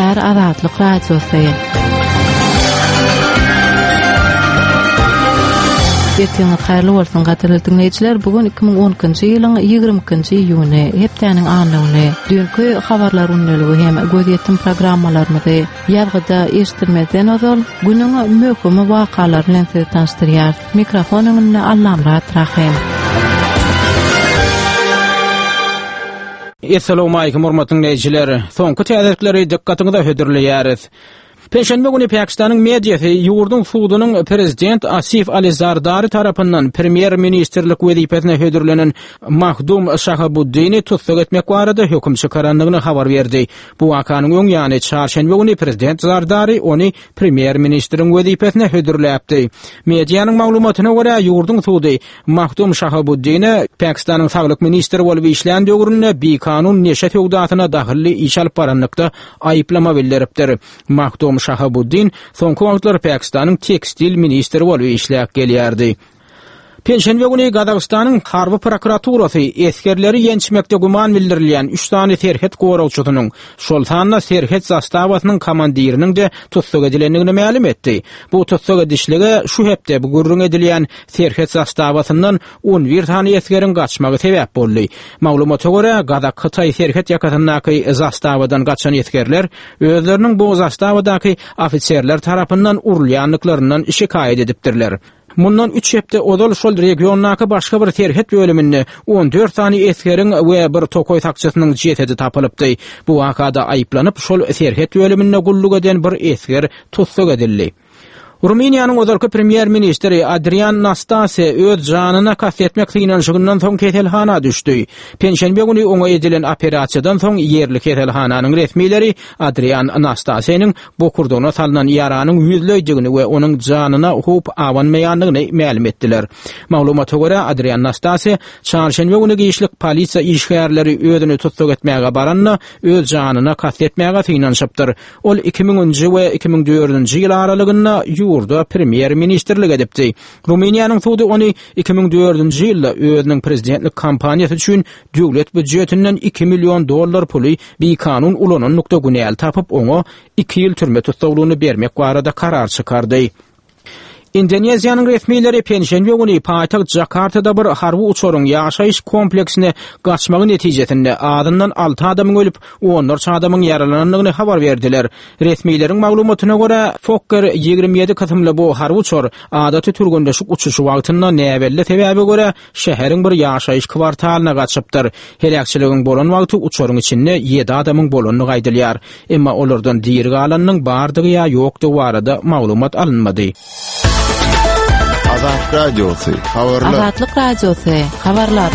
Däher Azatlyk Radiosu. Ertеңi hayırlı bolsun gaderli dinleyijiler. Bugün 2010-njy ýylyň 20-nji iýuny hepdeniň anyny dünkü habarlar unneligi hem gözetdim programmalarymyzy ýalgyda eşitilmeden ozal günüň möhüm wakalary bilen sizi tanıştyrýar. Mikrofonyny Allamrat Rahim. Assalamu alaykum hormatly dinleyijiler. Soňky täzelikleri dikkatiňize hödürleýäris. Perşembe günü Pakistanyň mediýasy ýurdun suudynyň prezident Asif Ali Zardari tarapyndan premier ministerlik wezipesine hödürlenen Mahdum Shahabuddini tutsak etmek barada hökm çykaranlygyny habar berdi. Bu wakanyň öň ýany çarşembe günü prezident Zardari ony premier ministriň wezipesine hödürläpdi. Mediýanyň maglumatyna görä ýurdun suudy Mahdum Shahabuddini Pakistanyň saglyk ministri bolup işlän döwründe bir kanun neşe töwdatyna dahilli iş alyp baranlykda aýyplama bildiripdir. Mahdum Shahabuddin soňky wagtlar Pakistanyň tekstil ministri bolup işläp gelýärdi. Perşembe günü Gazagystanyň harby prokuraturasy eskerleri ýençmekde guman bildirilýän 3 tane serhet gorawçysynyň şol sanna serhet zastawasynyň komandiriniň de tutsak edilendigini ma'lum etdi. Bu tutsak edişlige şu hepde bu gurrun edilýän serhet zastawasyndan 11 tane eskerin gaçmagy sebäp boldy. Maglumata görä Gazak Hytaý serhet ýakatyndaky zastawadan gaçan eskerler özleriniň bu zastawadaky ofitserler tarapyndan urulýanlyklaryndan şikaýet edipdirler. Mundan 3 hepde odal şol regionnaky başga bir serhet bölüminde 14 tane eskerin we bir tokoy takçysynyň jetedi tapylypdy. Bu wakada aýyplanyp şol serhet bölümine gulluk eden bir esker tutsak edildi. Ruminiýanyň özerki premier ministri Adrian Nastase öz janyna kastetmek synanşygynyň soň keselhana düşdi. Perşembe günü oňa edilen operasiýadan soň ýerli keselhananyň resmileri Adrian Nastase'niň bokurdona salynan ýaranyň ýüzlejdigini we onuň janyna hop awanmaýanlygyny ma'lum etdiler. Maglumata görä Adrian Nastase çarşembe günü giýişlik polisiýa işgärleri özüni tutsak etmäge baranna öz janyna kastetmäge synanşypdyr. Ol 2000-nji we 2004-nji ýyl aralygynda ýurda premier ministerlik edipdi. Ruminiýanyň suudy ony 2004-nji ýylda özüniň prezidentlik kampaniýasy üçin döwlet büdjetinden $2 milyon puly bir kanun ulananlykda günäl tapyp oňa 2 ýyl türme tutuklugyny bermek barada karar çykardy. Indoneziýanyň resmileri perşembe günü paýtagt Jakartada bir harby uçuryň ýaşaýyş kompleksine gaçmagy netijesinde adyndan 6 adamyň ölüp, 14 adamyň yaralananlygyny habar berdiler. Resmileriň maglumatyna görä, Fokker 27 katymly bu harby uçur adaty türgünde şu uçuşy wagtynda näbelle sebäbe görä şäheriň bir ýaşaýyş kwartalyna gaçypdyr. Helakçylygyň bolan wagty uçuryň içinde 7 adamyň bolanlygy aýdylýar. Emma olardan diýerge alanyň bardygy ýa ýokdy barada maglumat alınmady. Azatlyk Radiosu, habarlar. Azatlyk Radiosu, habarlar.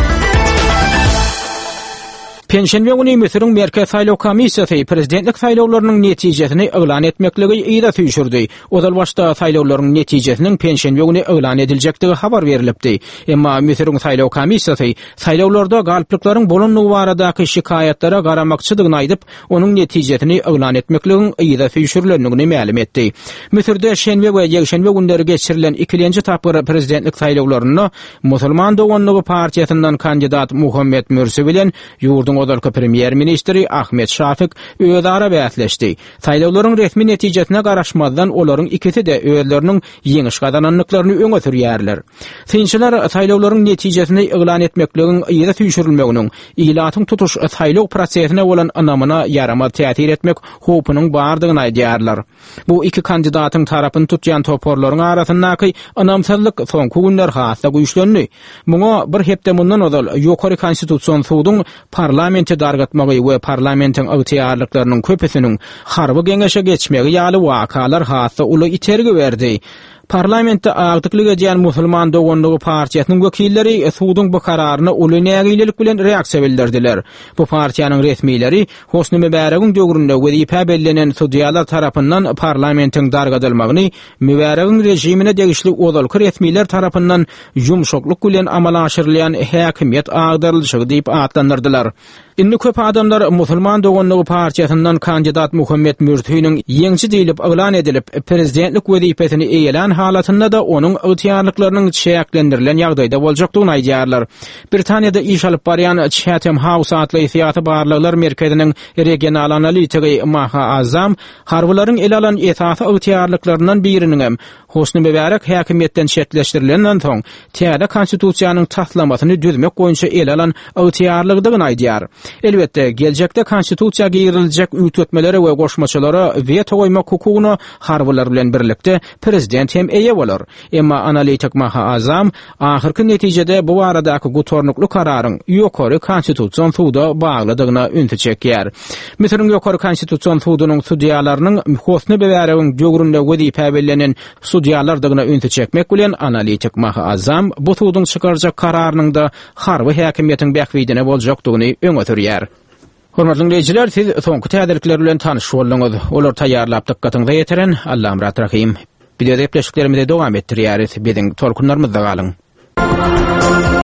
Perşembe günü Misiriň Merkez Saýlaw Komissiýasy prezidentlik saýlawlarynyň netijesini eglan etmekligi ýa-da süýşürdi. Ozal başda saýlawlaryň netijesiniň perşembe günü eglan ediljekdigi habar berilipdi. Emma Misiriň Saýlaw Komissiýasy saýlawlarda galplyklaryň bolanlygy baradaky şikaýatlary garamakçydygyny aýdyp, onuň netijesini eglan etmekligiň ýa-da süýşürilendigini ma'lum etdi. Misirde şenbe we ýekşenbe günleri geçirilen 2-nji tapyr prezidentlik saýlawlaryna Musulman Doganlygy partiýasyndan kandidat Muhammed Mursi bilen ýurdun Odalky premier ministri Ahmet Şafik özara bäsleşdi. Saýlawlaryň resmi netijesine garaşmadan olaryň ikisi de özleriniň ýeňiş gazananlyklaryny öňe sürýärler. Synçylar saýlawlaryň netijesini eglan etmekligiň ýa-da süýşürilmeginiň ilatyň tutuş saýlaw prosesine bolan anamyna ýarama täsir etmek hopynyň bardygyny aýdýarlar. Bu iki kandidatyň tarapyny tutýan toporlaryň arasyndaky anamsızlyk soňky günler hassa güýçlendi. Muňa bir hepde mundan ozal ýokary konstitusiýon suudyň parlamente dargatmagy we parlamentiň agtiýarlyklarynyň köpesiniň harby geňeşe geçmegi ýaly wakalar hassa uly itergi berdi. Parlamentde agdyklyk edýän Musulman Doganlygy partiýasynyň wekilleri suudyň bu kararyna uly nägilik bilen reaksiýa bildirdiler. Bu partiýanyň resmileri Hosny Mübaregiň döwründe wezipe bellenen sudiýalar tarapyndan parlamentiň dargadylmagyny, Mübaregiň rejimine degişli ozalky resmiler tarapyndan ýumşaklyk bilen amala aşyrylýan häkimiýet agdarylşygy diýip atlandyrdylar. Indi köp adamlar Musulman Dogonluğu Partiyasından kandidat Muhammed Mürtü'nün ýeňçi diýilip ýlan edilip prezidentlik wezipetini eýelen halatynda da onun ygtyýarlyklarynyň çäklendirilen ýagdaýda boljakdygyny aýdýarlar. Britaniýada iş alyp barýan Chatham House adly ýaty barlyklar merkeziniň regional analitigi Maha Azam harbylaryň ele alan esasy ygtyýarlyklarynyň biriniň hem Hosni Mübarek häkimetden çetleşdirilenden soň täze konstitusiýanyň taslamasyny düzmek boýunça ele alan ygtyýarlygyny aýdýar. Elbette gelecekde konstitusiya giyirilecek ütütmeleri ve goşmaçalara veto koymak hukugyny harbylar bilen birlikde prezident hem eýe bolar. Emma analitik Maha Azam ahyrky netijede bu aradaky gutornukly kararyň ýokary konstitusiýon suwda baglydygyna ünti çekýär. Meselem ýokary konstitusiýon suwdunyň sudiýalarynyň Hosni Mübarekiň döwründe wezipe belenen sudiýalardygyna ünti çekmek bilen analitik Maha Azam bu suwduň çykarjak kararynyň da harby häkimiýetiň bähwidine boljakdygyny öňe. Hormatly dinleyijiler, siz soňky täzelikler bilen tanyş boldunuz. Olar taýýarlap dikkatyňyza ýeteren Allahym rahim. Bize de dowam etdirýäris. Biziň tolkunlarymyzda galyň.